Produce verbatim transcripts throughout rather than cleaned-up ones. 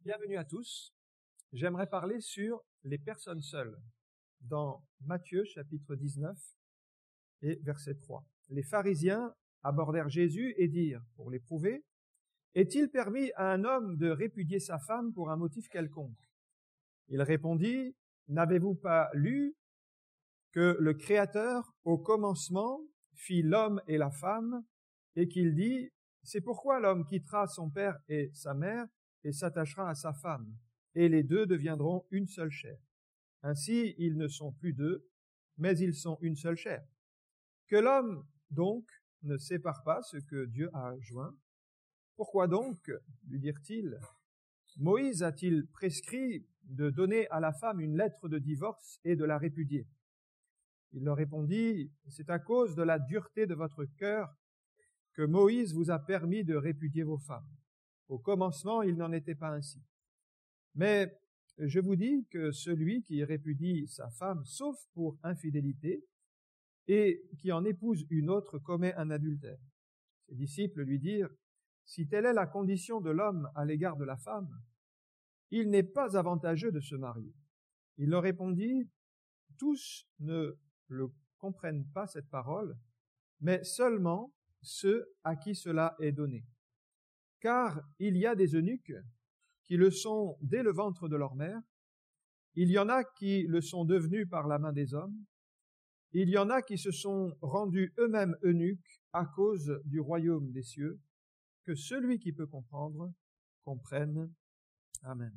Bienvenue à tous. J'aimerais parler sur les personnes seules dans Matthieu chapitre dix-neuf et verset trois. Les pharisiens abordèrent Jésus et dirent, pour l'éprouver, « Est-il permis à un homme de répudier sa femme pour un motif quelconque ?» Il répondit, « N'avez-vous pas lu que le Créateur, au commencement, fit l'homme et la femme, et qu'il dit, « C'est pourquoi l'homme quittera son père et sa mère, et s'attachera à sa femme, et les deux deviendront une seule chair. Ainsi, ils ne sont plus deux, mais ils sont une seule chair. Que l'homme, donc, ne sépare pas ce que Dieu a joint. Pourquoi donc, lui dirent-ils, Moïse a-t-il prescrit de donner à la femme une lettre de divorce et de la répudier? Il leur répondit, c'est à cause de la dureté de votre cœur que Moïse vous a permis de répudier vos femmes. Au commencement, il n'en était pas ainsi. Mais je vous dis que celui qui répudie sa femme, sauf pour infidélité, et qui en épouse une autre, commet un adultère. Ses disciples lui dirent, si telle est la condition de l'homme à l'égard de la femme, il n'est pas avantageux de se marier. Il leur répondit, tous ne le comprennent pas cette parole, mais seulement ceux à qui cela est donné. Car il y a des eunuques qui le sont dès le ventre de leur mère, il y en a qui le sont devenus par la main des hommes, il y en a qui se sont rendus eux-mêmes eunuques à cause du royaume des cieux, que celui qui peut comprendre, comprenne. Amen.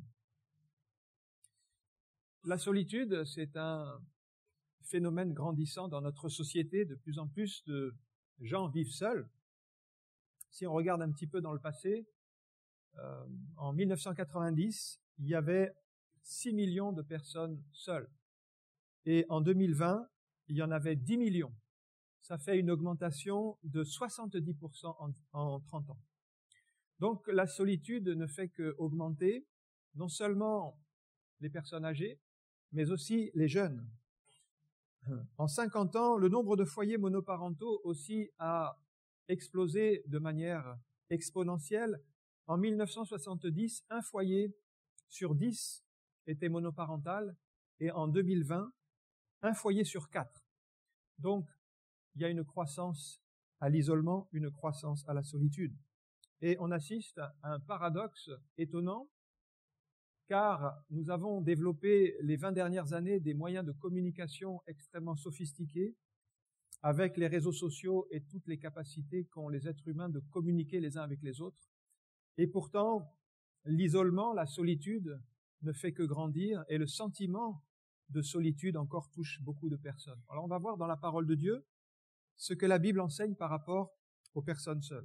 La solitude, c'est un phénomène grandissant dans notre société. De plus en plus de gens vivent seuls. Si on regarde un petit peu dans le passé, euh, en mille neuf cent quatre-vingt-dix, il y avait six millions de personnes seules. Et en deux mille vingt, il y en avait dix millions. Ça fait une augmentation de soixante-dix pour cent en, en trente ans. Donc la solitude ne fait qu'augmenter, non seulement les personnes âgées, mais aussi les jeunes. En cinquante ans, le nombre de foyers monoparentaux aussi a explosé de manière exponentielle. En mille neuf cent soixante-dix, un foyer sur dix était monoparental et en deux mille vingt, un foyer sur quatre. Donc, il y a une croissance à l'isolement, une croissance à la solitude. Et on assiste à un paradoxe étonnant, car nous avons développé les vingt dernières années des moyens de communication extrêmement sophistiqués, avec les réseaux sociaux et toutes les capacités qu'ont les êtres humains de communiquer les uns avec les autres. Et pourtant, l'isolement, la solitude ne fait que grandir et le sentiment de solitude encore touche beaucoup de personnes. Alors on va voir dans la parole de Dieu ce que la Bible enseigne par rapport aux personnes seules.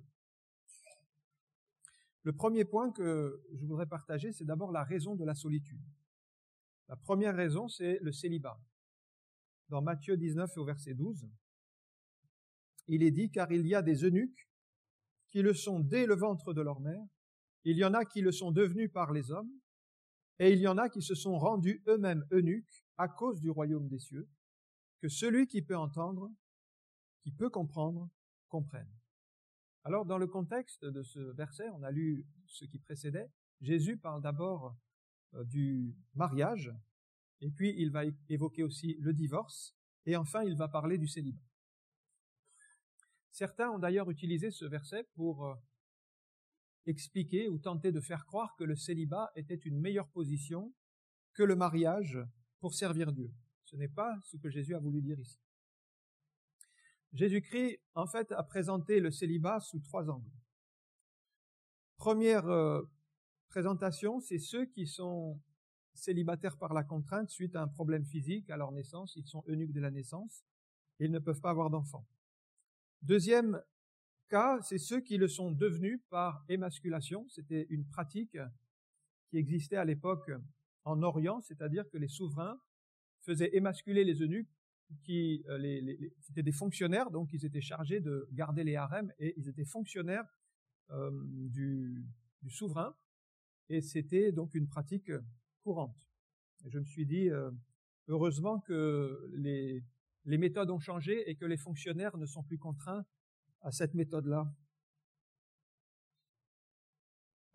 Le premier point que je voudrais partager, c'est d'abord la raison de la solitude. La première raison, c'est le célibat. Dans Matthieu dix-neuf au verset douze, il est dit, car il y a des eunuques qui le sont dès le ventre de leur mère, il y en a qui le sont devenus par les hommes, et il y en a qui se sont rendus eux-mêmes eunuques à cause du royaume des cieux, que celui qui peut entendre, qui peut comprendre, comprenne. Alors, dans le contexte de ce verset, on a lu ce qui précédait, Jésus parle d'abord euh, du mariage, et puis il va évoquer aussi le divorce, et enfin il va parler du célibat. Certains ont d'ailleurs utilisé ce verset pour euh, expliquer ou tenter de faire croire que le célibat était une meilleure position que le mariage pour servir Dieu. Ce n'est pas ce que Jésus a voulu dire ici. Jésus-Christ, en fait, a présenté le célibat sous trois angles. Première euh, présentation, c'est ceux qui sont célibataires par la contrainte suite à un problème physique à leur naissance. Ils sont eunuques dès la naissance et ils ne peuvent pas avoir d'enfants. Deuxième cas, c'est ceux qui le sont devenus par émasculation. C'était une pratique qui existait à l'époque en Orient, c'est-à-dire que les souverains faisaient émasculer les eunuques qui euh, les, les, les, c'était des fonctionnaires, donc ils étaient chargés de garder les harems et ils étaient fonctionnaires euh, du, du souverain et c'était donc une pratique courante. Et je me suis dit, euh, heureusement que les, les méthodes ont changé et que les fonctionnaires ne sont plus contraints à cette méthode-là.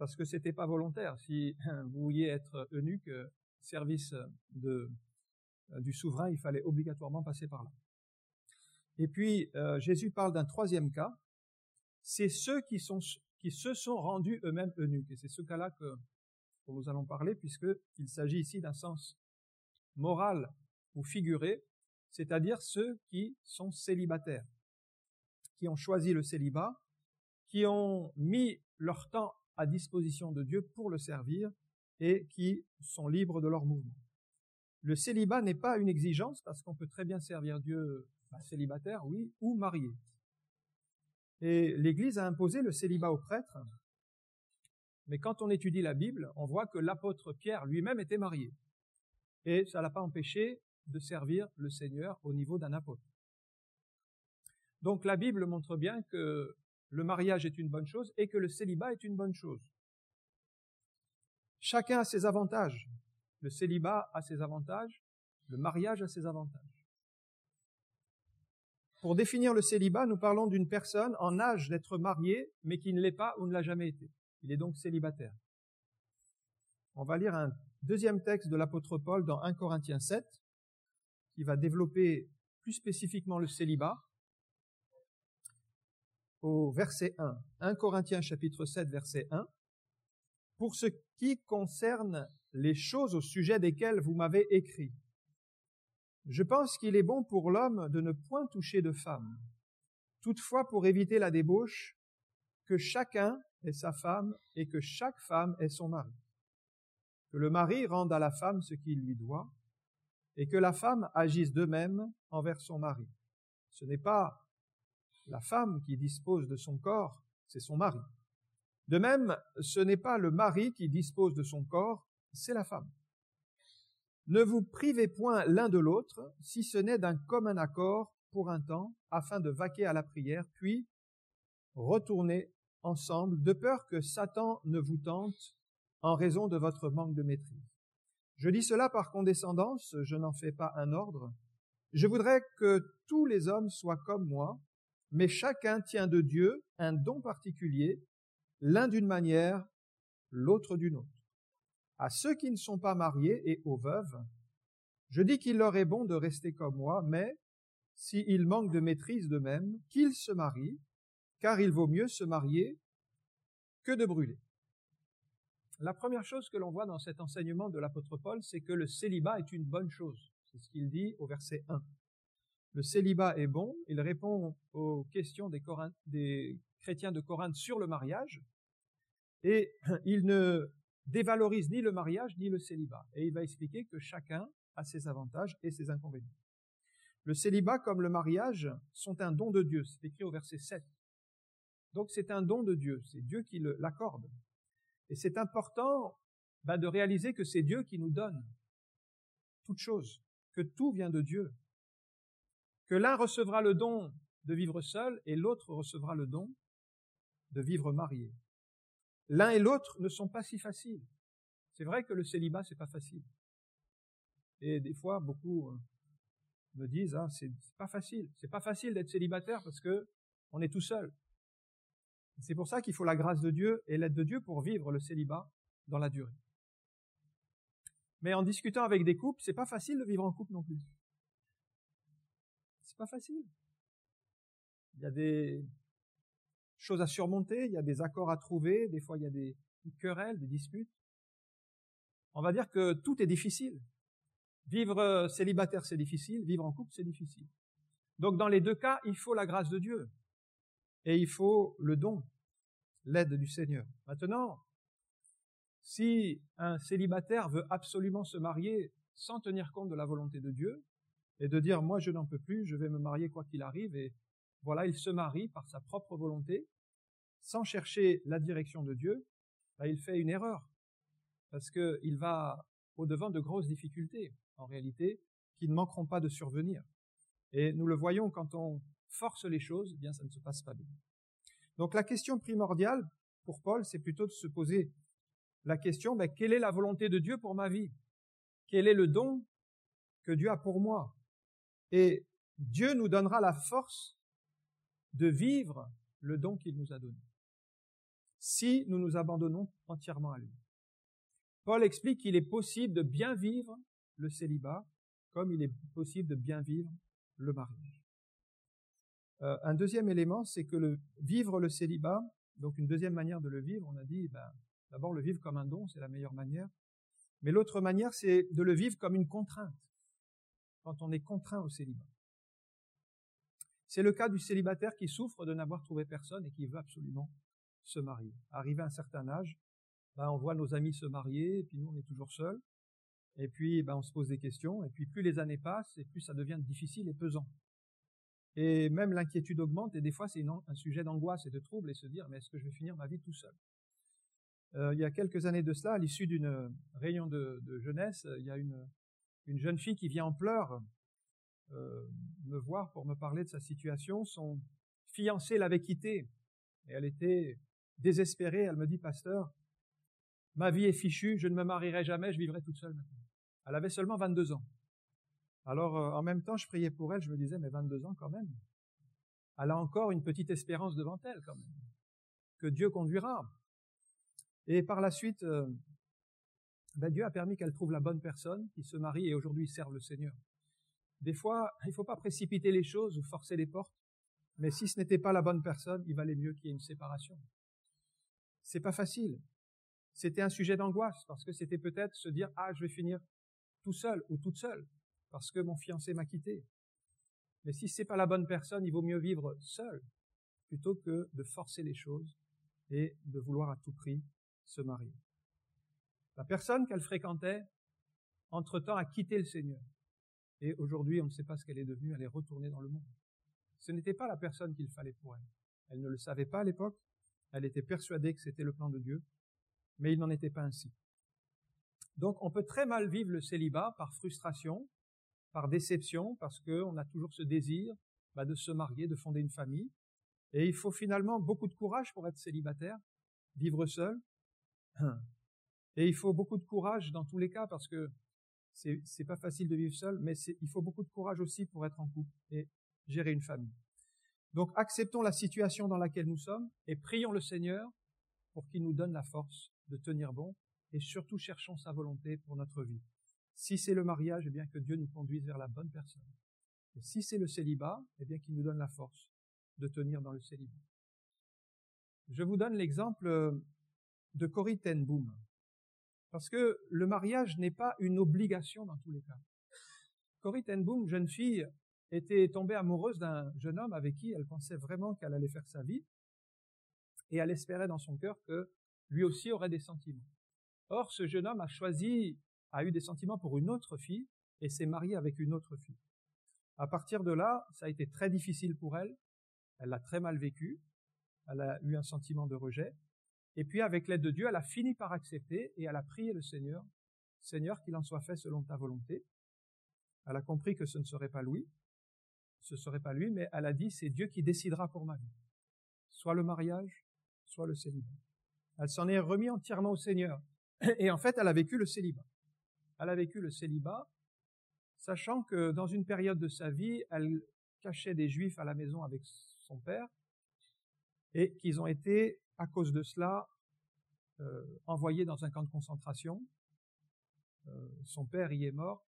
parce que c'était pas volontaire. Si vous vouliez être eunuque, service de, du souverain, il fallait obligatoirement passer par là. Et puis, euh, Jésus parle d'un troisième cas, c'est ceux qui, sont, qui se sont rendus eux-mêmes eunuques. Et c'est ce cas-là que, dont nous allons parler, puisqu'il s'agit ici d'un sens moral ou figuré, c'est-à-dire ceux qui sont célibataires, qui ont choisi le célibat, qui ont mis leur temps à disposition de Dieu pour le servir et qui sont libres de leur mouvement. Le célibat n'est pas une exigence parce qu'on peut très bien servir Dieu bah, célibataire, oui, ou marié. Et l'Église a imposé le célibat aux prêtres, mais quand on étudie la Bible, on voit que l'apôtre Pierre lui-même était marié. Et ça ne l'a pas empêché de servir le Seigneur au niveau d'un apôtre. Donc la Bible montre bien que le mariage est une bonne chose et que le célibat est une bonne chose. Chacun a ses avantages. Le célibat a ses avantages, le mariage a ses avantages. Pour définir le célibat, nous parlons d'une personne en âge d'être mariée, mais qui ne l'est pas ou ne l'a jamais été. Il est donc célibataire. On va lire un deuxième texte de l'apôtre Paul dans un Corinthiens sept, qui va développer plus spécifiquement le célibat. Au verset un, un Corinthiens chapitre sept, verset un. Pour ce qui concerne les choses au sujet desquelles vous m'avez écrit, je pense qu'il est bon pour l'homme de ne point toucher de femme. Toutefois, pour éviter la débauche, que chacun ait sa femme et que chaque femme ait son mari. Que le mari rende à la femme ce qu'il lui doit et que la femme agisse de même envers son mari. Ce n'est pas la femme qui dispose de son corps, c'est son mari. De même, ce n'est pas le mari qui dispose de son corps, c'est la femme. Ne vous privez point l'un de l'autre, si ce n'est d'un commun accord pour un temps, afin de vaquer à la prière, puis retournez ensemble, de peur que Satan ne vous tente en raison de votre manque de maîtrise. Je dis cela par condescendance, je n'en fais pas un ordre. Je voudrais que tous les hommes soient comme moi, mais chacun tient de Dieu un don particulier, l'un d'une manière, l'autre d'une autre. À ceux qui ne sont pas mariés et aux veuves, je dis qu'il leur est bon de rester comme moi, mais s'ils manquent de maîtrise d'eux-mêmes, qu'ils se marient, car il vaut mieux se marier que de brûler. La première chose que l'on voit dans cet enseignement de l'apôtre Paul, c'est que le célibat est une bonne chose. C'est ce qu'il dit au verset un. Le célibat est bon, il répond aux questions des, Corinth, des chrétiens de Corinthe sur le mariage, et il ne dévalorise ni le mariage ni le célibat. Et il va expliquer que chacun a ses avantages et ses inconvénients. Le célibat comme le mariage sont un don de Dieu, c'est écrit au verset sept. Donc c'est un don de Dieu, c'est Dieu qui l'accorde. Et c'est important ben, de réaliser que c'est Dieu qui nous donne toute chose, que tout vient de Dieu. Que l'un recevra le don de vivre seul et l'autre recevra le don de vivre marié. L'un et l'autre ne sont pas si faciles. C'est vrai que le célibat, c'est pas facile. Et des fois, beaucoup me disent, ah, c'est pas facile. C'est pas facile d'être célibataire parce que on est tout seul. C'est pour ça qu'il faut la grâce de Dieu et l'aide de Dieu pour vivre le célibat dans la durée. Mais en discutant avec des couples, c'est pas facile de vivre en couple non plus. C'est pas facile. Il y a des choses à surmonter, il y a des accords à trouver, des fois il y a des querelles, des disputes. On va dire que tout est difficile. Vivre célibataire, c'est difficile, vivre en couple, c'est difficile. Donc dans les deux cas, il faut la grâce de Dieu et il faut le don, l'aide du Seigneur. Maintenant, si un célibataire veut absolument se marier sans tenir compte de la volonté de Dieu et de dire « moi je n'en peux plus, je vais me marier quoi qu'il arrive » et voilà, il se marie par sa propre volonté, sans chercher la direction de Dieu, là, il fait une erreur, parce qu'il va au-devant de grosses difficultés, en réalité, qui ne manqueront pas de survenir. Et nous le voyons quand on force les choses, eh bien ça ne se passe pas bien. Donc la question primordiale pour Paul, c'est plutôt de se poser la question, ben, quelle est la volonté de Dieu pour ma vie? Quel est le don que Dieu a pour moi? Et Dieu nous donnera la force de vivre le don qu'il nous a donné. si nous nous abandonnons entièrement à lui. Paul explique qu'il est possible de bien vivre le célibat comme il est possible de bien vivre le mariage. Euh, un deuxième élément, c'est que le, vivre le célibat, donc une deuxième manière de le vivre, on a dit, ben, d'abord le vivre comme un don, c'est la meilleure manière. Mais l'autre manière, c'est de le vivre comme une contrainte, quand on est contraint au célibat. C'est le cas du célibataire qui souffre de n'avoir trouvé personne et qui veut absolument se marier. Arrivé à un certain âge, ben, on voit nos amis se marier, et puis nous, on est toujours seuls. Et puis, ben, on se pose des questions, et puis plus les années passent, et plus ça devient difficile et pesant. Et même l'inquiétude augmente, et des fois, c'est une, un sujet d'angoisse et de trouble, et se dire, mais est-ce que je vais finir ma vie tout seul? Euh, il y a quelques années de cela, à l'issue d'une réunion de, de jeunesse, il y a une, une jeune fille qui vient en pleurs euh, me voir pour me parler de sa situation. Son fiancé l'avait quittée, et elle était désespérée. Elle me dit, pasteur, ma vie est fichue, je ne me marierai jamais, je vivrai toute seule maintenant. Elle avait seulement vingt-deux ans. Alors, euh, en même temps, je priais pour elle, je me disais, mais vingt-deux ans quand même. Elle a encore une petite espérance devant elle quand même, que Dieu conduira. Et par la suite, euh, ben Dieu a permis qu'elle trouve la bonne personne, qui se marie et aujourd'hui serve le Seigneur. Des fois, il ne faut pas précipiter les choses ou forcer les portes, mais si ce n'était pas la bonne personne, il valait mieux qu'il y ait une séparation. C'est pas facile. C'était un sujet d'angoisse, parce que c'était peut-être se dire, ah, je vais finir tout seul ou toute seule, parce que mon fiancé m'a quitté. Mais si c'est pas la bonne personne, il vaut mieux vivre seul, plutôt que de forcer les choses et de vouloir à tout prix se marier. La personne qu'elle fréquentait, entre-temps, a quitté le Seigneur. Et aujourd'hui, on ne sait pas ce qu'elle est devenue, elle est retournée dans le monde. Ce n'était pas la personne qu'il fallait pour elle. Elle ne le savait pas à l'époque, elle était persuadée que c'était le plan de Dieu, mais il n'en était pas ainsi. Donc, on peut très mal vivre le célibat par frustration, par déception, parce qu'on a toujours ce désir bah, de se marier, de fonder une famille. Et il faut finalement beaucoup de courage pour être célibataire, vivre seul. Et il faut beaucoup de courage dans tous les cas, parce que c'est, c'est pas facile de vivre seul, mais c'est, il faut beaucoup de courage aussi pour être en couple et gérer une famille. Donc, acceptons la situation dans laquelle nous sommes et prions le Seigneur pour qu'il nous donne la force de tenir bon et surtout cherchons sa volonté pour notre vie. Si c'est le mariage, eh bien que Dieu nous conduise vers la bonne personne. Et si c'est le célibat, eh bien qu'il nous donne la force de tenir dans le célibat. Je vous donne l'exemple de Corrie ten Boom. Parce que le mariage n'est pas une obligation dans tous les cas. Corrie ten Boom, jeune fille, était tombée amoureuse d'un jeune homme avec qui elle pensait vraiment qu'elle allait faire sa vie. Et elle espérait dans son cœur que lui aussi aurait des sentiments. Or, ce jeune homme a choisi, a eu des sentiments pour une autre fille et s'est marié avec une autre fille. À partir de là, ça a été très difficile pour elle. Elle l'a très mal vécu. Elle a eu un sentiment de rejet. Et puis, avec l'aide de Dieu, elle a fini par accepter et elle a prié le Seigneur. Seigneur, qu'il en soit fait selon ta volonté. Elle a compris que ce ne serait pas lui. Ce ne serait pas lui, mais elle a dit, c'est Dieu qui décidera pour ma vie. Soit le mariage, soit le célibat. Elle s'en est remise entièrement au Seigneur. Et en fait, elle a vécu le célibat. Elle a vécu le célibat, sachant que dans une période de sa vie, elle cachait des Juifs à la maison avec son père, et qu'ils ont été, à cause de cela, euh, envoyés dans un camp de concentration. Euh, son père y est mort.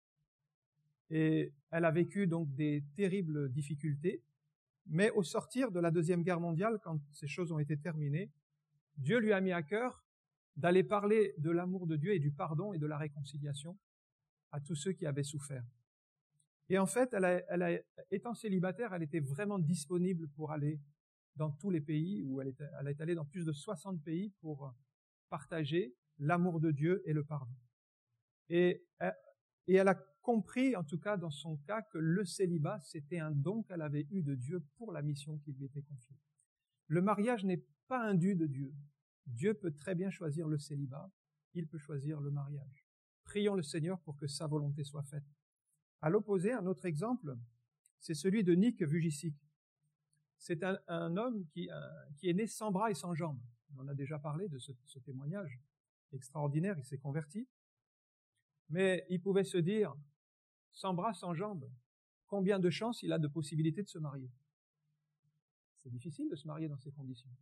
Et elle a vécu donc des terribles difficultés. Mais au sortir de la Deuxième Guerre mondiale, quand ces choses ont été terminées, Dieu lui a mis à cœur d'aller parler de l'amour de Dieu et du pardon et de la réconciliation à tous ceux qui avaient souffert. Et en fait, elle a, elle a, étant célibataire, elle était vraiment disponible pour aller dans tous les pays, où elle, était, elle est allée dans plus de soixante pays pour partager l'amour de Dieu et le pardon. Et, et elle a compris, en tout cas dans son cas, que le célibat, c'était un don qu'elle avait eu de Dieu pour la mission qui lui était confiée. Le mariage n'est pas un dû de Dieu. Dieu peut très bien choisir le célibat, il peut choisir le mariage. Prions le Seigneur pour que sa volonté soit faite. À l'opposé, un autre exemple, c'est celui de Nick Vujicic. C'est un, un homme qui, un, qui est né sans bras et sans jambes. On en a déjà parlé de ce, ce témoignage extraordinaire, il s'est converti. Mais il pouvait se dire, sans bras, sans jambes, combien de chances il a de possibilités de se marier? C'est difficile de se marier dans ces conditions.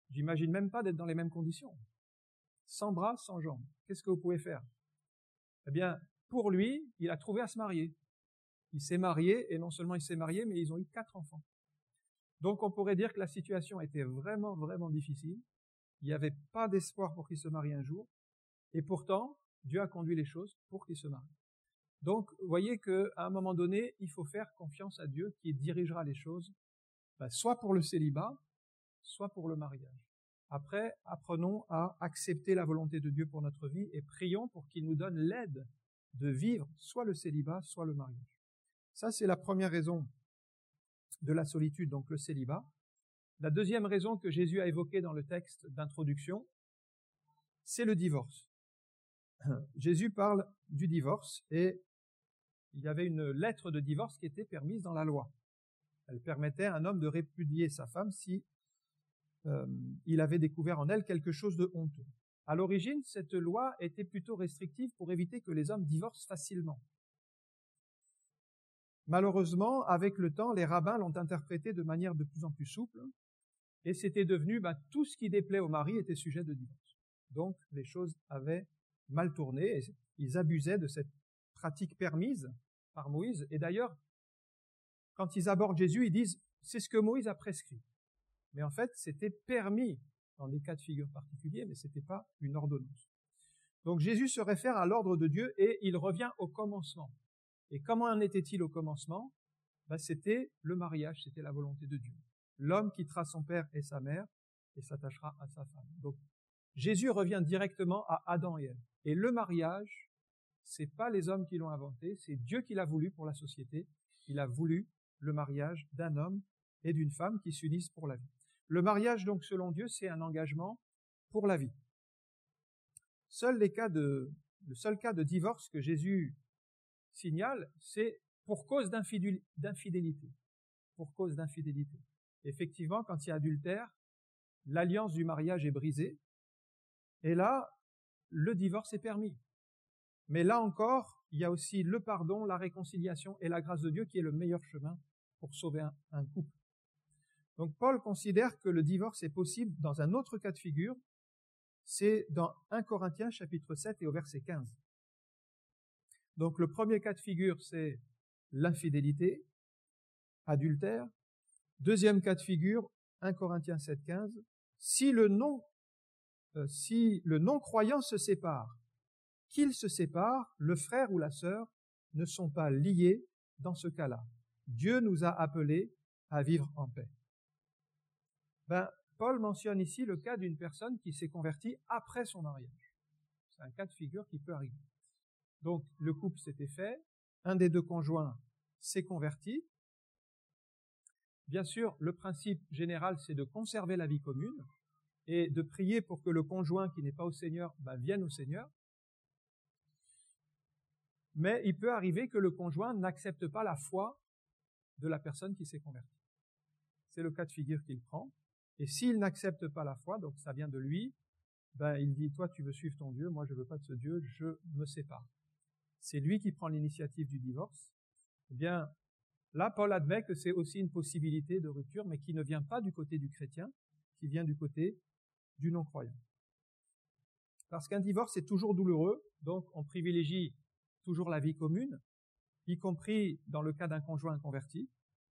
J'imagine même pas d'être dans les mêmes conditions. Sans bras, sans jambes. Qu'est-ce que vous pouvez faire? Eh bien, pour lui, il a trouvé à se marier. Il s'est marié, et non seulement il s'est marié, mais ils ont eu quatre enfants. Donc on pourrait dire que la situation était vraiment, vraiment difficile. Il n'y avait pas d'espoir pour qu'il se marie un jour. Et pourtant, Dieu a conduit les choses pour qu'il se marie. Donc, vous voyez qu'à un moment donné, il faut faire confiance à Dieu qui dirigera les choses, ben, soit pour le célibat, soit pour le mariage. Après, apprenons à accepter la volonté de Dieu pour notre vie et prions pour qu'il nous donne l'aide de vivre soit le célibat, soit le mariage. Ça, c'est la première raison de la solitude, donc le célibat. La deuxième raison que Jésus a évoquée dans le texte d'introduction, c'est le divorce. Jésus parle du divorce et il y avait une lettre de divorce qui était permise dans la loi. Elle permettait à un homme de répudier sa femme si euh, il avait découvert en elle quelque chose de honteux. À l'origine, cette loi était plutôt restrictive pour éviter que les hommes divorcent facilement. Malheureusement, avec le temps, les rabbins l'ont interprétée de manière de plus en plus souple et c'était devenu, ben, tout ce qui déplaît au mari était sujet de divorce. Donc, les choses avaient mal tourné et ils abusaient de cette pratique permise par Moïse. Et d'ailleurs, quand ils abordent Jésus, ils disent « c'est ce que Moïse a prescrit ». Mais en fait, c'était permis dans des cas de figure particuliers, mais ce n'était pas une ordonnance. Donc Jésus se réfère à l'ordre de Dieu et il revient au commencement. Et comment en était-il au commencement? Ben, c'était le mariage, c'était la volonté de Dieu. L'homme quittera son père et sa mère et s'attachera à sa femme. Donc Jésus revient directement à Adam et Ève. Et le mariage, c'est pas les hommes qui l'ont inventé, c'est Dieu qui l'a voulu pour la société. Il a voulu le mariage d'un homme et d'une femme qui s'unissent pour la vie. Le mariage, donc, selon Dieu, c'est un engagement pour la vie. Seuls les cas de, le seul cas de divorce que Jésus signale, c'est pour cause d'infidélité. Pour cause d'infidélité. Effectivement, quand il y a adultère, l'alliance du mariage est brisée, et là, le divorce est permis. Mais là encore, il y a aussi le pardon, la réconciliation et la grâce de Dieu qui est le meilleur chemin pour sauver un, un couple. Donc Paul considère que le divorce est possible dans un autre cas de figure, c'est dans un Corinthiens chapitre sept et au verset quinze. Donc le premier cas de figure, c'est l'infidélité, adultère. Deuxième cas de figure, un Corinthiens sept, quinze. Si le non, euh, si le non-croyant se sépare, qu'il se sépare, le frère ou la sœur ne sont pas liés dans ce cas-là. Dieu nous a appelés à vivre en paix. Ben, Paul mentionne ici le cas d'une personne qui s'est convertie après son mariage. C'est un cas de figure qui peut arriver. Donc, le couple s'était fait, un des deux conjoints s'est converti. Bien sûr, le principe général, c'est de conserver la vie commune et de prier pour que le conjoint qui n'est pas au Seigneur ben, vienne au Seigneur. Mais il peut arriver que le conjoint n'accepte pas la foi de la personne qui s'est convertie. C'est le cas de figure qu'il prend. Et s'il n'accepte pas la foi, donc ça vient de lui, ben il dit, toi tu veux suivre ton Dieu, moi je veux pas de ce Dieu, je me sépare. C'est lui qui prend l'initiative du divorce. Eh bien, là, Paul admet que c'est aussi une possibilité de rupture, mais qui ne vient pas du côté du chrétien, qui vient du côté du non-croyant. Parce qu'un divorce est toujours douloureux, donc on privilégie toujours la vie commune, y compris dans le cas d'un conjoint converti.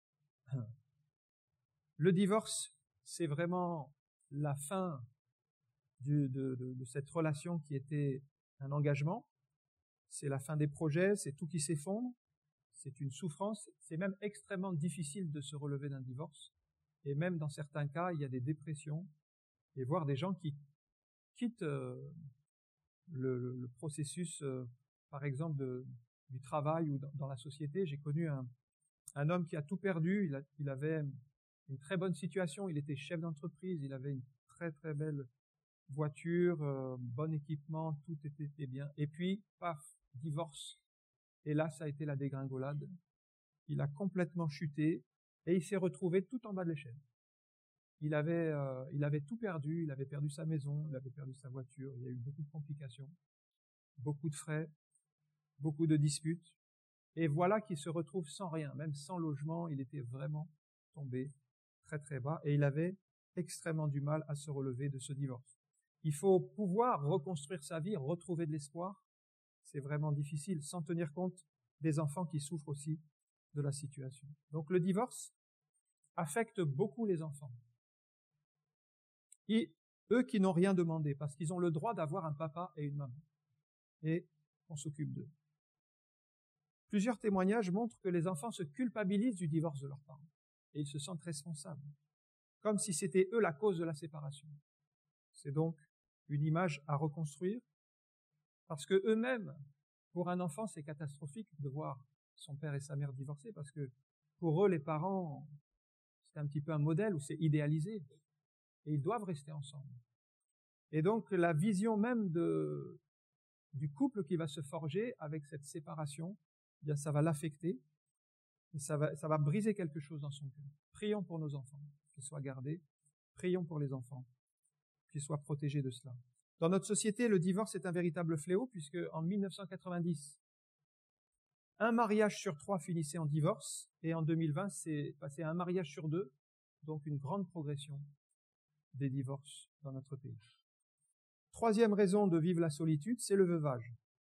Le divorce, c'est vraiment la fin du, de, de, de cette relation qui était un engagement. C'est la fin des projets, c'est tout qui s'effondre. C'est une souffrance. C'est même extrêmement difficile de se relever d'un divorce. Et même dans certains cas, il y a des dépressions et voire des gens qui quittent euh, le, le, le processus, euh, par exemple, de, du travail ou dans, dans la société. J'ai connu un, un homme qui a tout perdu. Il, a, il avait une très bonne situation. Il était chef d'entreprise. Il avait une très très belle voiture, euh, bon équipement, tout était bien. Et puis, paf, divorce. Et là, ça a été la dégringolade. Il a complètement chuté et il s'est retrouvé tout en bas de l'échelle. Il avait, euh, il avait tout perdu. Il avait perdu sa maison, il avait perdu sa voiture. Il y a eu beaucoup de complications, beaucoup de frais, beaucoup de disputes. Et voilà qu'il se retrouve sans rien, même sans logement. Il était vraiment tombé très très bas et il avait extrêmement du mal à se relever de ce divorce. Il faut pouvoir reconstruire sa vie, retrouver de l'espoir. C'est vraiment difficile, sans tenir compte des enfants qui souffrent aussi de la situation. Donc le divorce affecte beaucoup les enfants. Et eux qui n'ont rien demandé, parce qu'ils ont le droit d'avoir un papa et une maman. Et on s'occupe d'eux. Plusieurs témoignages montrent que les enfants se culpabilisent du divorce de leurs parents. Et ils se sentent responsables. Comme si c'était eux la cause de la séparation. C'est donc une image à reconstruire. Parce que eux-mêmes, pour un enfant, c'est catastrophique de voir son père et sa mère divorcés. Parce que pour eux, les parents, c'est un petit peu un modèle où c'est idéalisé. Et ils doivent rester ensemble. Et donc, la vision même de, du couple qui va se forger avec cette séparation, eh bien, ça va l'affecter et ça va, ça va briser quelque chose dans son cœur. Prions pour nos enfants, qu'ils soient gardés. Prions pour les enfants, qu'ils soient protégés de cela. Dans notre société, le divorce est un véritable fléau puisque en mille neuf cent quatre-vingt-dix, un mariage sur trois finissait en divorce et en deux mille vingt, c'est passé à un mariage sur deux, donc une grande progression des divorces dans notre pays. Troisième raison de vivre la solitude, c'est le veuvage.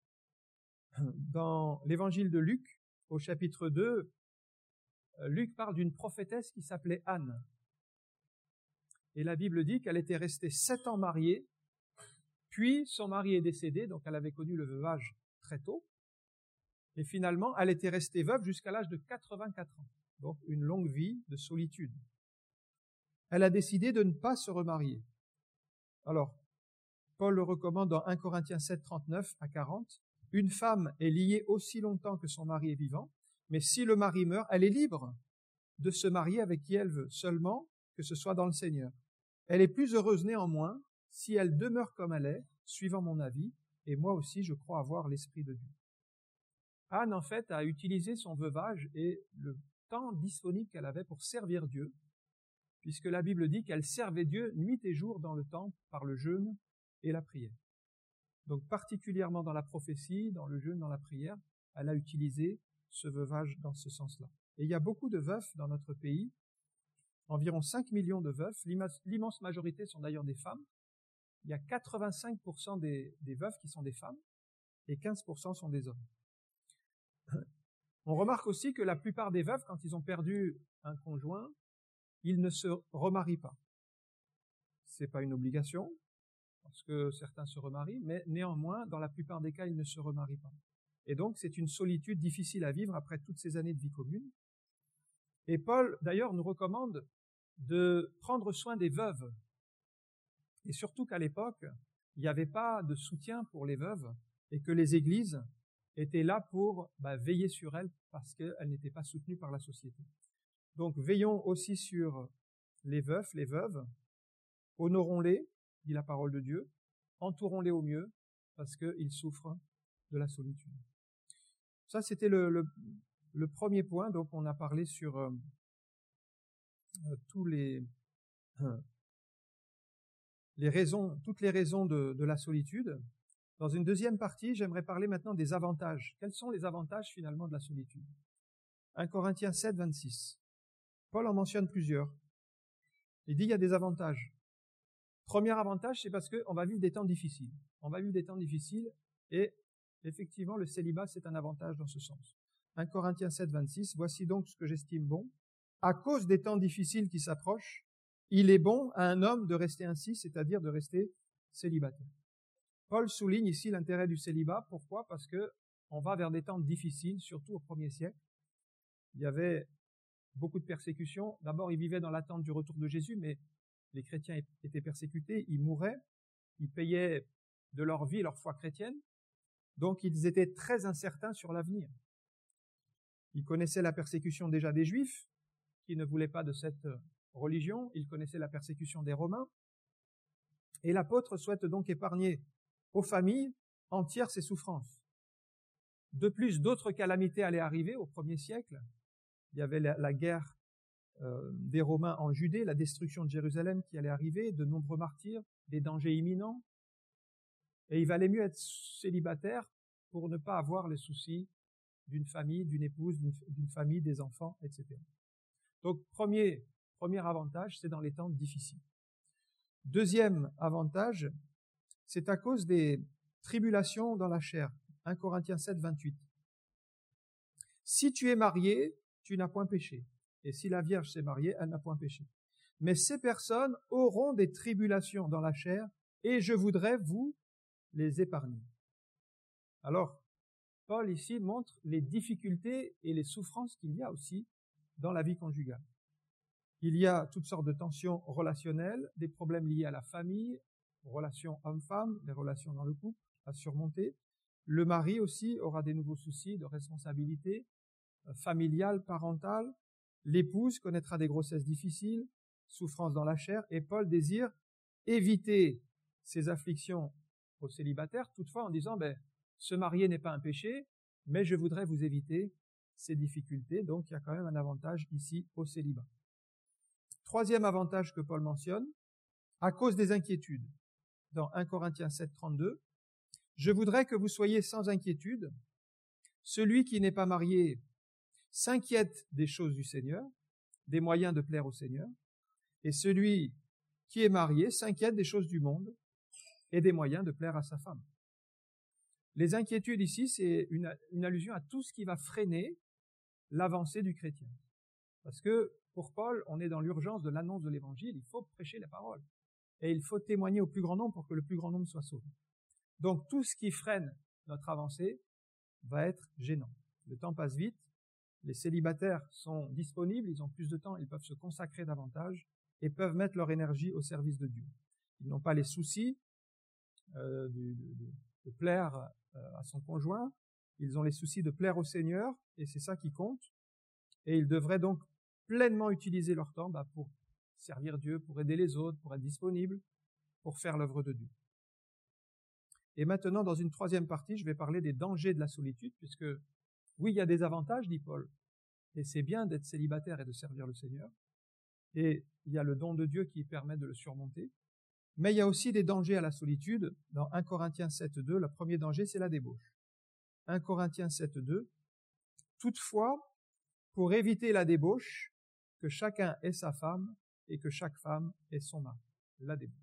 Dans l'évangile de Luc, au chapitre deux, Luc parle d'une prophétesse qui s'appelait Anne. Et la Bible dit qu'elle était restée sept ans mariée, puis son mari est décédé, donc elle avait connu le veuvage très tôt, et finalement elle était restée veuve jusqu'à l'âge de quatre-vingt-quatre ans, donc une longue vie de solitude. Elle a décidé de ne pas se remarier. Alors, Paul le recommande dans un Corinthiens sept, trente-neuf à quarante. Une femme est liée aussi longtemps que son mari est vivant, mais si le mari meurt, elle est libre de se marier avec qui elle veut, seulement que ce soit dans le Seigneur. Elle est plus heureuse néanmoins si elle demeure comme elle est, suivant mon avis, et moi aussi je crois avoir l'Esprit de Dieu. Anne, en fait, a utilisé son veuvage et le temps disponible qu'elle avait pour servir Dieu, puisque la Bible dit qu'elle servait Dieu nuit et jour dans le temple par le jeûne et la prière. Donc particulièrement dans la prophétie, dans le jeûne, dans la prière, elle a utilisé ce veuvage dans ce sens-là. Et il y a beaucoup de veufs dans notre pays, environ cinq millions de veufs, l'immense majorité sont d'ailleurs des femmes. Il y a quatre-vingt-cinq pour cent des, des veufs qui sont des femmes et quinze pour cent sont des hommes. On remarque aussi que la plupart des veufs, quand ils ont perdu un conjoint, ils ne se remarient pas. C'est pas une obligation, parce que certains se remarient, mais néanmoins, dans la plupart des cas, ils ne se remarient pas. Et donc, c'est une solitude difficile à vivre après toutes ces années de vie commune. Et Paul, d'ailleurs, nous recommande de prendre soin des veuves. Et surtout qu'à l'époque, il n'y avait pas de soutien pour les veuves et que les églises étaient là pour bah, veiller sur elles parce qu'elles n'étaient pas soutenues par la société. Donc, veillons aussi sur les veufs, les veuves, honorons-les, dit la parole de Dieu, entourons-les au mieux parce qu'ils souffrent de la solitude. Ça, c'était le, le, le premier point. Donc, on a parlé sur euh, euh, tous les, euh, les raisons, toutes les raisons de, de la solitude. Dans une deuxième partie, j'aimerais parler maintenant des avantages. Quels sont les avantages finalement de la solitude? un Corinthiens sept, vingt-six. Paul en mentionne plusieurs. Il dit il y a des avantages. Premier avantage, c'est parce qu'on va vivre des temps difficiles. On va vivre des temps difficiles et effectivement, le célibat, c'est un avantage dans ce sens. un Corinthiens sept, vingt-six. Voici donc ce que j'estime bon. À cause des temps difficiles qui s'approchent, il est bon à un homme de rester ainsi, c'est-à-dire de rester célibataire. Paul souligne ici l'intérêt du célibat. Pourquoi? Parce que on va vers des temps difficiles, surtout au premier siècle. Il y avait beaucoup de persécutions. D'abord, ils vivaient dans l'attente du retour de Jésus, mais les chrétiens étaient persécutés, ils mouraient, ils payaient de leur vie leur foi chrétienne, donc ils étaient très incertains sur l'avenir. Ils connaissaient la persécution déjà des Juifs, qui ne voulaient pas de cette religion, ils connaissaient la persécution des Romains, et l'apôtre souhaite donc épargner aux familles entières ces souffrances. De plus, d'autres calamités allaient arriver au premier siècle. Il y avait la, la guerre euh, des Romains en Judée, la destruction de Jérusalem qui allait arriver, de nombreux martyrs, des dangers imminents. Et il valait mieux être célibataire pour ne pas avoir les soucis d'une famille, d'une épouse, d'une, d'une famille, des enfants, et cetera. Donc, premier, premier avantage, c'est dans les temps difficiles. Deuxième avantage, c'est à cause des tribulations dans la chair. un Corinthiens sept, vingt-huit. Si tu es marié, tu n'as point péché. Et si la Vierge s'est mariée, elle n'a point péché. Mais ces personnes auront des tribulations dans la chair, et je voudrais vous les épargner. Alors, Paul ici montre les difficultés et les souffrances qu'il y a aussi dans la vie conjugale. Il y a toutes sortes de tensions relationnelles, des problèmes liés à la famille, aux relations homme-femme, les relations dans le couple à surmonter. Le mari aussi aura des nouveaux soucis de responsabilité familiale, parentale. L'épouse connaîtra des grossesses difficiles, souffrances dans la chair, et Paul désire éviter ces afflictions aux célibataires, toutefois en disant, ben, se marier n'est pas un péché, mais je voudrais vous éviter ces difficultés, donc il y a quand même un avantage ici au célibat. Troisième avantage que Paul mentionne, à cause des inquiétudes. Dans un Corinthiens sept, trente-deux, je voudrais que vous soyez sans inquiétude. Celui qui n'est pas marié s'inquiète des choses du Seigneur, des moyens de plaire au Seigneur, et celui qui est marié s'inquiète des choses du monde et des moyens de plaire à sa femme. Les inquiétudes ici, c'est une, une allusion à tout ce qui va freiner l'avancée du chrétien. Parce que pour Paul, on est dans l'urgence de l'annonce de l'évangile, il faut prêcher la parole. Et il faut témoigner au plus grand nombre pour que le plus grand nombre soit sauvé. Donc tout ce qui freine notre avancée va être gênant. Le temps passe vite, les célibataires sont disponibles, ils ont plus de temps, ils peuvent se consacrer davantage et peuvent mettre leur énergie au service de Dieu. Ils n'ont pas les soucis euh, de, de, de plaire euh, à son conjoint, ils ont les soucis de plaire au Seigneur, et c'est ça qui compte. Et ils devraient donc pleinement utiliser leur temps bah, pour servir Dieu, pour aider les autres, pour être disponibles, pour faire l'œuvre de Dieu. Et maintenant, dans une troisième partie, je vais parler des dangers de la solitude, puisque oui, il y a des avantages, dit Paul, et c'est bien d'être célibataire et de servir le Seigneur, et il y a le don de Dieu qui permet de le surmonter, mais il y a aussi des dangers à la solitude. Dans un Corinthiens sept, deux, le premier danger, c'est la débauche. un Corinthiens sept, deux, toutefois, pour éviter la débauche, que chacun ait sa femme et que chaque femme ait son mari. La débauche.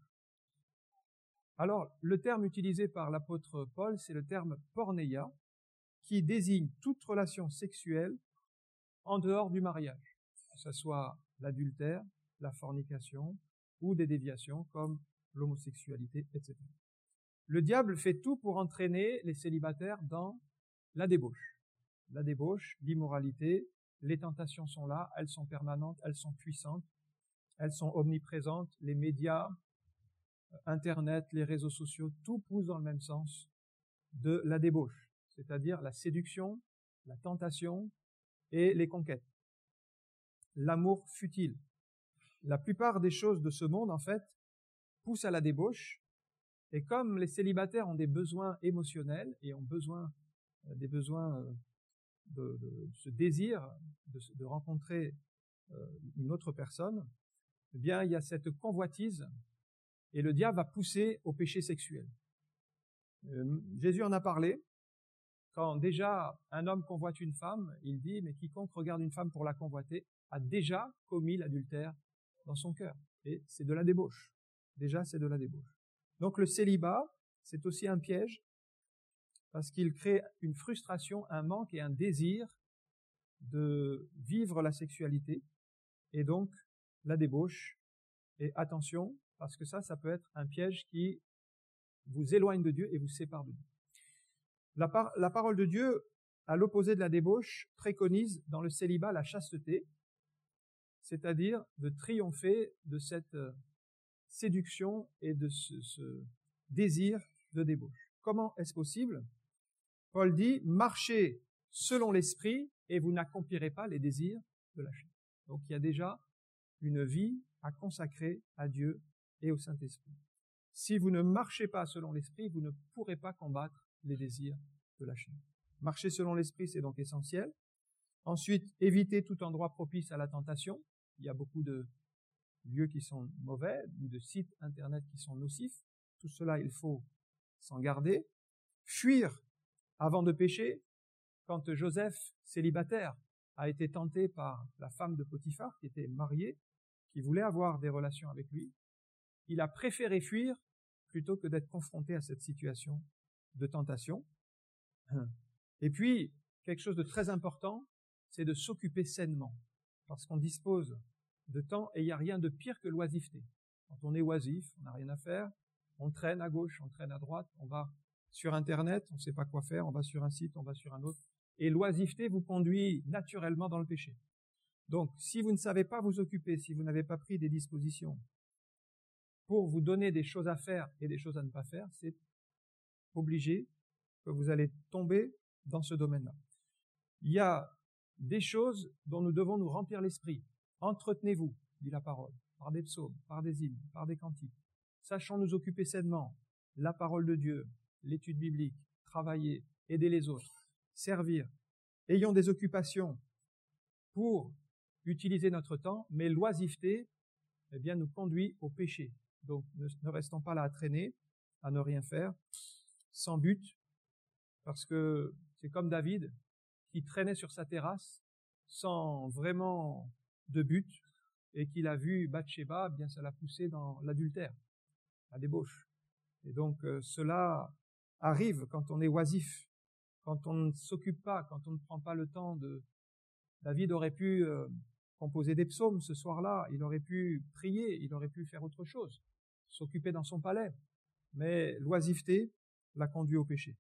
Alors, le terme utilisé par l'apôtre Paul, c'est le terme porneia, qui désigne toute relation sexuelle en dehors du mariage, que ce soit l'adultère, la fornication ou des déviations comme l'homosexualité, et cetera. Le diable fait tout pour entraîner les célibataires dans la débauche. La débauche, l'immoralité, les tentations sont là, elles sont permanentes, elles sont puissantes, elles sont omniprésentes, les médias, Internet, les réseaux sociaux, tout pousse dans le même sens de la débauche, c'est-à-dire la séduction, la tentation et les conquêtes. L'amour futile. La plupart des choses de ce monde, en fait, poussent à la débauche, et comme les célibataires ont des besoins émotionnels et ont besoin, euh, des besoins euh, de, de ce désir de, de rencontrer euh, une autre personne, eh bien, il y a cette convoitise. Et le diable va pousser au péché sexuel. Euh, Jésus en a parlé. Quand déjà un homme convoite une femme, il dit, mais quiconque regarde une femme pour la convoiter a déjà commis l'adultère dans son cœur. Et c'est de la débauche. Déjà, c'est de la débauche. Donc le célibat, c'est aussi un piège parce qu'il crée une frustration, un manque et un désir de vivre la sexualité et donc la débauche. Et attention, parce que ça, ça peut être un piège qui vous éloigne de Dieu et vous sépare de Dieu. La, par, la parole de Dieu, à l'opposé de la débauche, préconise dans le célibat la chasteté, c'est-à-dire de triompher de cette séduction et de ce, ce désir de débauche. Comment est-ce possible? Paul dit, marchez selon l'esprit et vous n'accomplirez pas les désirs de la chair. Donc il y a déjà une vie à consacrer à Dieu et au Saint-Esprit. Si vous ne marchez pas selon l'Esprit, vous ne pourrez pas combattre les désirs de la chair. Marcher selon l'Esprit, c'est donc essentiel. Ensuite, éviter tout endroit propice à la tentation. Il y a beaucoup de lieux qui sont mauvais, ou de sites Internet qui sont nocifs. Tout cela, il faut s'en garder. Fuir avant de pécher. Quand Joseph, célibataire, a été tenté par la femme de Potiphar, qui était mariée, qui voulait avoir des relations avec lui, il a préféré fuir plutôt que d'être confronté à cette situation de tentation. Et puis, quelque chose de très important, c'est de s'occuper sainement, parce qu'on dispose de temps et il n'y a rien de pire que l'oisiveté. Quand on est oisif, on n'a rien à faire, on traîne à gauche, on traîne à droite, on va sur Internet, on ne sait pas quoi faire, on va sur un site, on va sur un autre, et l'oisiveté vous conduit naturellement dans le péché. Donc, si vous ne savez pas vous occuper, si vous n'avez pas pris des dispositions pour vous donner des choses à faire et des choses à ne pas faire, c'est obligé que vous allez tomber dans ce domaine-là. Il y a des choses dont nous devons nous remplir l'esprit. Entretenez-vous, dit la parole, par des psaumes, par des hymnes, par des cantiques. Sachons nous occuper sainement, la parole de Dieu, l'étude biblique, travailler, aider les autres, servir. Ayons des occupations pour utiliser notre temps, mais l'oisiveté, eh bien, nous conduit au péché. Donc, ne, ne restons pas là à traîner, à ne rien faire, sans but, parce que c'est comme David qui traînait sur sa terrasse sans vraiment de but et qu'il a vu Bathsheba, eh bien, ça l'a poussé dans l'adultère, la débauche. Et donc, euh, cela arrive quand on est oisif, quand on ne s'occupe pas, quand on ne prend pas le temps de... David aurait pu euh, composer des psaumes ce soir-là, il aurait pu prier, il aurait pu faire autre chose, s'occuper dans son palais, mais l'oisiveté l'a conduit au péché.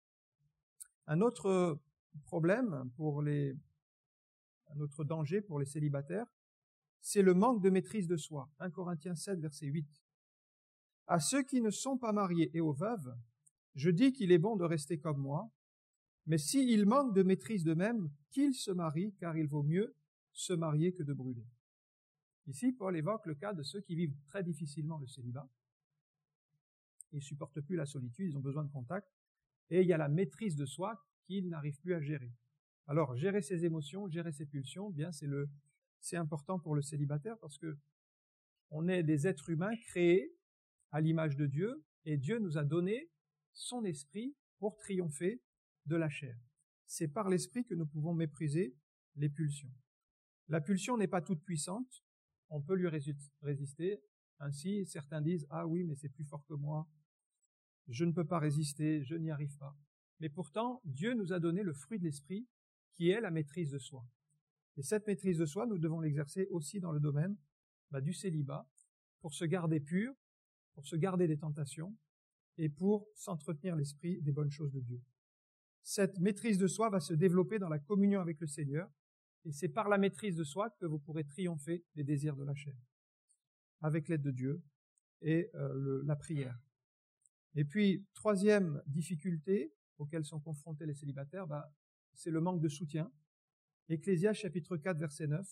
Un autre problème pour les, un autre danger pour les célibataires, c'est le manque de maîtrise de soi. un Corinthiens sept, verset huit. À ceux qui ne sont pas mariés et aux veuves, je dis qu'il est bon de rester comme moi, mais s'ils manquent de maîtrise d'eux-mêmes, qu'ils se marient, car il vaut mieux se marier que de brûler. Ici, Paul évoque le cas de ceux qui vivent très difficilement le célibat. Ils ne supportent plus la solitude, ils ont besoin de contact, et il y a la maîtrise de soi qu'ils n'arrivent plus à gérer. Alors, gérer ses émotions, gérer ses pulsions, bien, c'est le, c'est important pour le célibataire parce que on est des êtres humains créés à l'image de Dieu, et Dieu nous a donné son esprit pour triompher de la chair. C'est par l'esprit que nous pouvons mépriser les pulsions. La pulsion n'est pas toute puissante, on peut lui résister. Ainsi, certains disent « Ah oui, mais c'est plus fort que moi, je ne peux pas résister, je n'y arrive pas. » Mais pourtant, Dieu nous a donné le fruit de l'esprit qui est la maîtrise de soi. Et cette maîtrise de soi, nous devons l'exercer aussi dans le domaine bah, du célibat, pour se garder pur, pour se garder des tentations et pour s'entretenir l'esprit des bonnes choses de Dieu. Cette maîtrise de soi va se développer dans la communion avec le Seigneur, et c'est par la maîtrise de soi que vous pourrez triompher des désirs de la chair, avec l'aide de Dieu et euh, le, la prière. Et puis, troisième difficulté auxquelles sont confrontés les célibataires, bah, c'est le manque de soutien. Ecclésiaste chapitre quatre, verset neuf.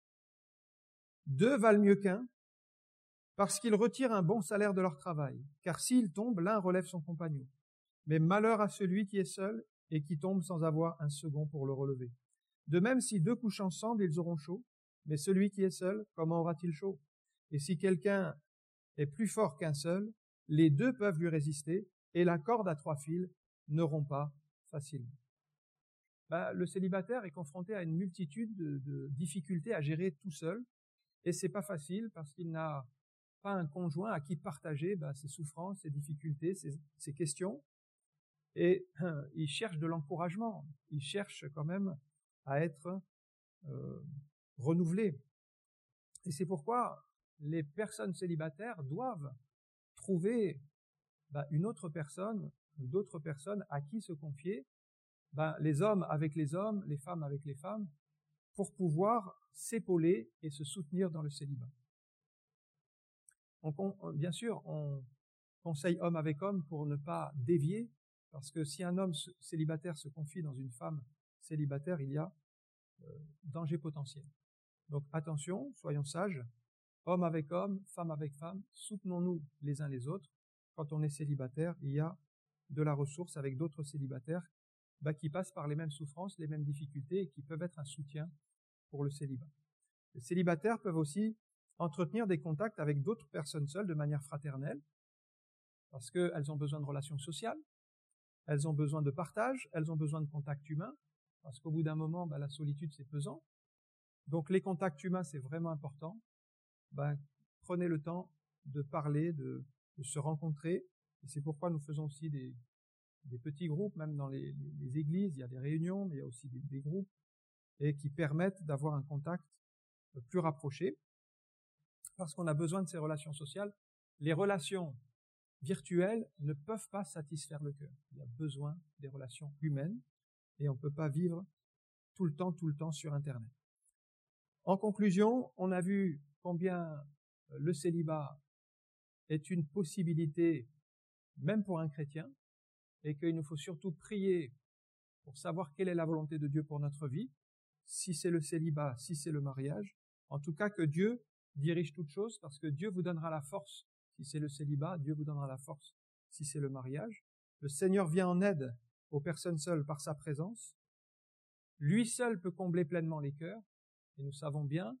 Deux valent mieux qu'un, parce qu'ils retirent un bon salaire de leur travail, car s'ils tombent, l'un relève son compagnon. Mais malheur à celui qui est seul et qui tombe sans avoir un second pour le relever. De même, si deux couchent ensemble, ils auront chaud, mais celui qui est seul, comment aura-t-il chaud? Et si quelqu'un est plus fort qu'un seul, les deux peuvent lui résister, et la corde à trois fils ne rompt pas facilement. Ben, le célibataire est confronté à une multitude de, de difficultés à gérer tout seul, et c'est pas facile parce qu'il n'a pas un conjoint à qui partager ben, ses souffrances, ses difficultés, ses, ses questions, et hein, il cherche de l'encouragement, il cherche quand même à être euh, renouvelé. Et c'est pourquoi les personnes célibataires doivent trouver ben, une autre personne, d'autres personnes à qui se confier, ben, les hommes avec les hommes, les femmes avec les femmes, pour pouvoir s'épauler et se soutenir dans le célibat. Donc, on, bien sûr, on conseille homme avec homme pour ne pas dévier, parce que si un homme célibataire se confie dans une femme célibataire, il y a euh, danger potentiel. Donc attention, soyons sages, homme avec homme, femme avec femme, soutenons-nous les uns les autres. Quand on est célibataire, il y a de la ressource avec d'autres célibataires bah, qui passent par les mêmes souffrances, les mêmes difficultés et qui peuvent être un soutien pour le célibat. Les célibataires peuvent aussi entretenir des contacts avec d'autres personnes seules de manière fraternelle parce qu'elles ont besoin de relations sociales, elles ont besoin de partage, elles ont besoin de contacts humains parce qu'au bout d'un moment, bah, la solitude c'est pesant. Donc les contacts humains c'est vraiment important. Ben, prenez le temps de parler, de, de se rencontrer. Et c'est pourquoi nous faisons aussi des, des petits groupes, même dans les, les, les églises, il y a des réunions, mais il y a aussi des, des groupes, et qui permettent d'avoir un contact plus rapproché, parce qu'on a besoin de ces relations sociales. Les relations virtuelles ne peuvent pas satisfaire le cœur. Il y a besoin des relations humaines, et on ne peut pas vivre tout le temps, tout le temps sur Internet. En conclusion, on a vu combien le célibat est une possibilité, même pour un chrétien, et qu'il nous faut surtout prier pour savoir quelle est la volonté de Dieu pour notre vie, si c'est le célibat, si c'est le mariage. En tout cas, que Dieu dirige toutes choses, parce que Dieu vous donnera la force si c'est le célibat, Dieu vous donnera la force si c'est le mariage. Le Seigneur vient en aide aux personnes seules par sa présence. Lui seul peut combler pleinement les cœurs, et nous savons bien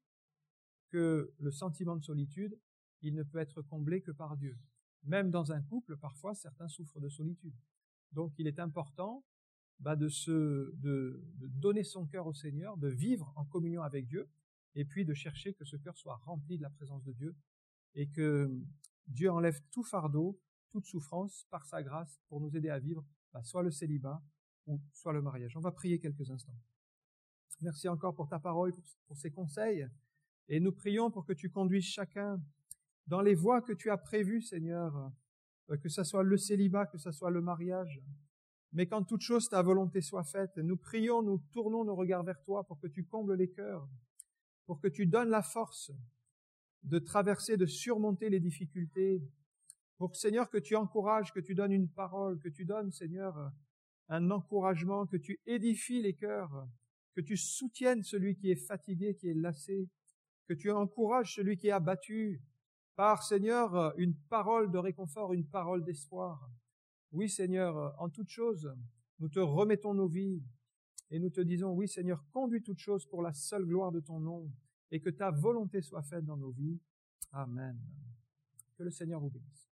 que le sentiment de solitude, il ne peut être comblé que par Dieu. Même dans un couple, parfois, certains souffrent de solitude. Donc, il est important bah, de, se, de, de donner son cœur au Seigneur, de vivre en communion avec Dieu, et puis de chercher que ce cœur soit rempli de la présence de Dieu, et que Dieu enlève tout fardeau, toute souffrance par sa grâce pour nous aider à vivre bah, soit le célibat ou soit le mariage. On va prier quelques instants. Merci encore pour ta parole, pour, pour ces conseils, et nous prions pour que tu conduises chacun dans les voies que tu as prévues, Seigneur, que ce soit le célibat, que ce soit le mariage, mais qu'en toute chose ta volonté soit faite. Nous prions, nous tournons nos regards vers toi pour que tu combles les cœurs, pour que tu donnes la force de traverser, de surmonter les difficultés, pour que, Seigneur, que tu encourages, que tu donnes une parole, que tu donnes, Seigneur, un encouragement, que tu édifies les cœurs, que tu soutiennes celui qui est fatigué, qui est lassé, que tu encourages celui qui est abattu, par, Seigneur, une parole de réconfort, une parole d'espoir. Oui, Seigneur, en toutes choses, nous te remettons nos vies et nous te disons, oui, Seigneur, conduis toutes choses pour la seule gloire de ton nom et que ta volonté soit faite dans nos vies. Amen. Que le Seigneur vous bénisse.